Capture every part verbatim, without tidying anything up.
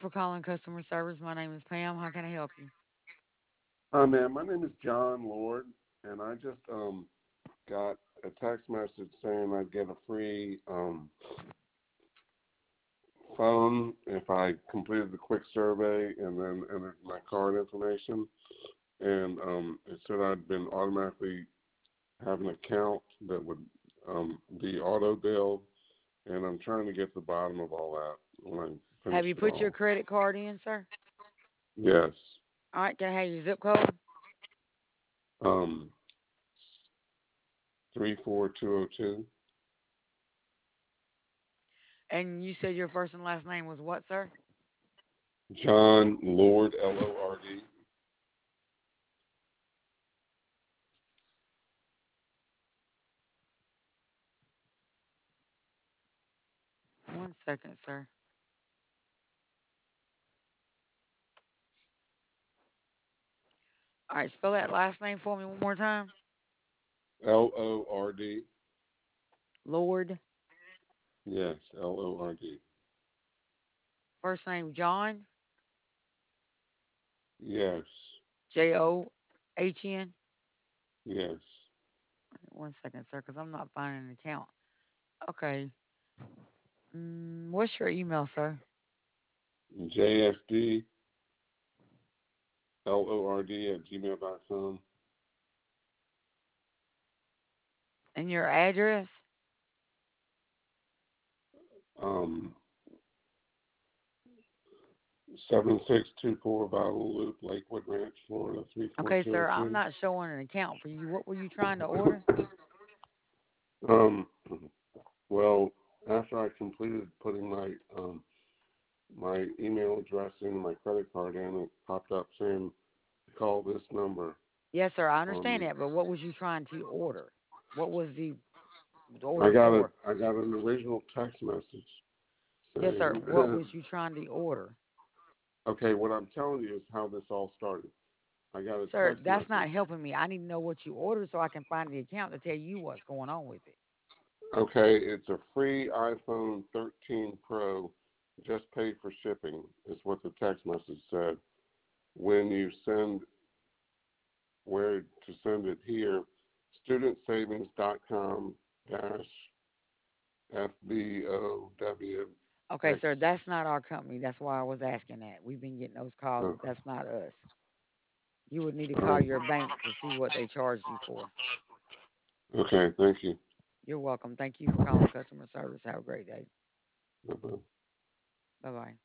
for calling customer service. My name is Pam. How can I help you? Hi, ma'am. My name is John Lord, and I just um got a text message saying I'd get a free um phone if I completed the quick survey and then entered my card information. And um, it said I'd been automatically have an account that would um, be auto billed, and I'm trying to get to the bottom of all that when I Have finish you it put your all. credit card in, sir? Yes. All right, can I have your zip code? Um, three four two zero two. And you said your first and last name was what, sir? John Lord, L O R D. One second, sir. All right, spell that last name for me one more time. L O R D. Lord. Yes, L O R D. First name John. Yes, J O H N. yes. One second, sir, because I'm not finding an account. Okay. Mm, what's your email, sir? J S D L O R D at gmail dot com. And your address? Um, seven six two four Bottle Loop, Lakewood Ranch, Florida, Okay, sir, I'm three four two zero two. not showing an account for you. What were you trying to order? Um, well, after I completed putting my um, my email address in, my credit card in, it popped up saying to call this number. Yes, sir, I understand Um, that, but what was you trying to order? What was the I order got a for? I got an original text message Yes, sir. saying, What was you trying to order? okay, what I'm telling you is how this all started. I got a Sir, text that's not message. helping me. I need to know what you ordered so I can find the account to tell you what's going on with it. Okay, it's a free iPhone thirteen Pro. Just pay for shipping, is what the text message said. When you send where to send it here, studentsavings.com dash F B O W Okay, X. sir, that's not our company. That's why I was asking that. We've been getting those calls, Uh, but that's not us. You would need to call um, your bank to see what they charged you for. okay, thank you. You're welcome. Thank you for calling customer service. Have a great day. Bye-bye. Bye bye.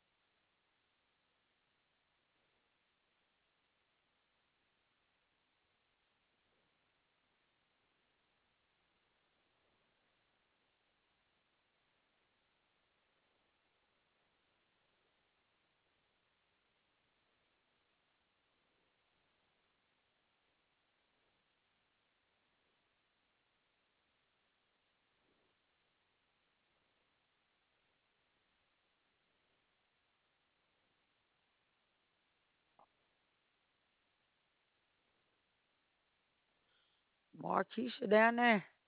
Marquisha down there.